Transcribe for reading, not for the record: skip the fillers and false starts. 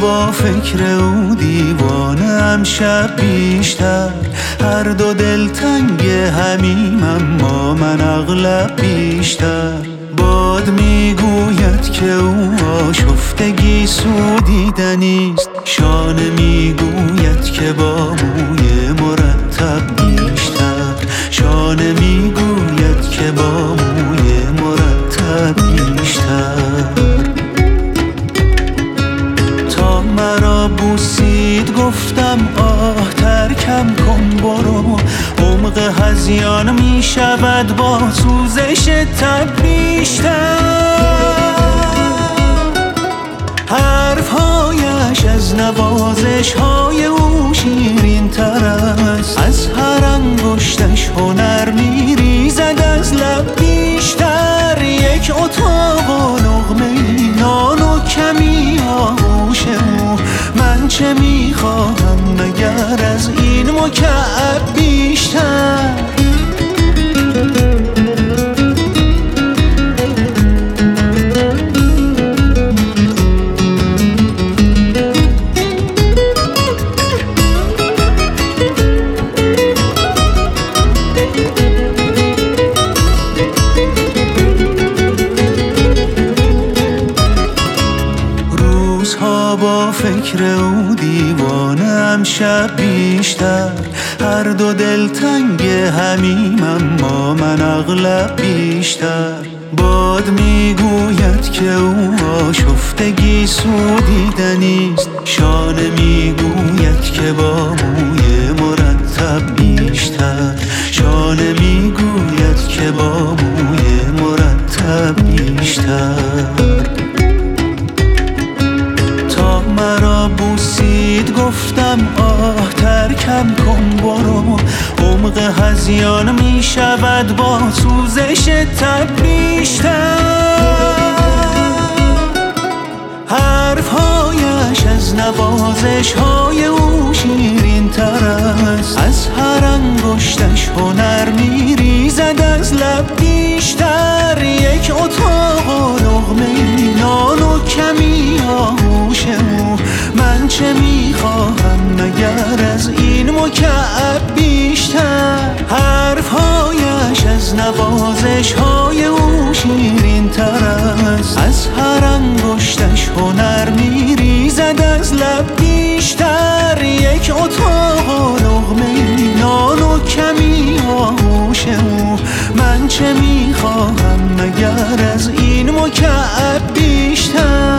با فکر او دیوانه‌ام شب بیشتر. هر دو دلتنگ همیم اما من اغلب بیشتر. باد میگوید که او آشفتگی سودیدنیست، شانه میگوید که با موی مرتب بیشتر. شانه میگوید که با موی مرتب بیشتر. تا مرا بوسید گفتم آه ترکم کن برو، عمق هذیان می شود با سوزش تب بیشتر. حرفهایش از نوازش های او شیرین تر است، از هر انگشتش هنر می ریزد از لب بیشتر. یک اتاق و لقمه نان و کمی آغوش او، من چه می خواهم مگر از این مکعب بیشتر. با فکر او دیوانه‌ام شب بیشتر. هر دو دلتنگ همیم اما من اغلب بیشتر. باد میگوید که او آشفتگی سودیدنیست، شانه میگوید که با موی مرتب بیشتر. شانه میگوید که با موی مرتب بیشتر. مرا بوسید گفتم آه ترکم کن برو، عمق هذیان می شود با سوزش تب بیشتر. حرفهایش از نوازش های او شیرین تر است، از هر انگشتش هنر می ریزد از لب بیشتر. یک اتاق و لقمه نان و کمی آغوش او، من چه میخواهم مگر از این مکعب بیشتر. حرفهایش از نوازش های او شیرین تر است، از هر انگشتش هنر می ریزد از لب بیشتر. یک اتاق و لقمه نان و کمی آغوش او، من چه میخواهم مگر از این مکعب بیشتر.